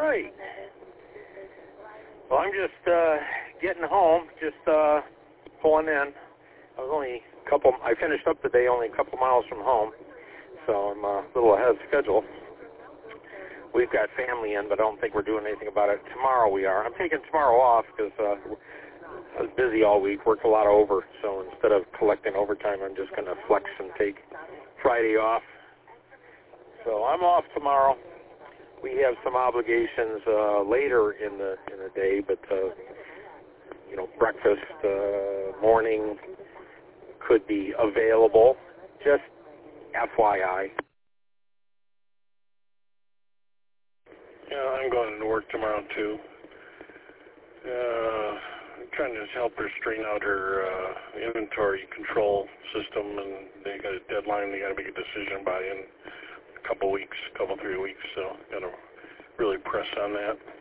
right. Well, I'm just getting home, just pulling in. I finished up the day only a couple miles from home, so I'm a little ahead of schedule. We've got family in, but I don't think we're doing anything about it. Tomorrow we are. I'm taking tomorrow off because I was busy all week, worked a lot over, so instead of collecting overtime, I'm just going to flex and take Friday off. So I'm off tomorrow. We have some obligations later in the day, but breakfast, morning could be available. Just FYI. Yeah, I'm going to work tomorrow too. I'm trying to help her straighten out her inventory control system, and they got a deadline. They got to make a decision by in a couple 3 weeks. So got to really press on that.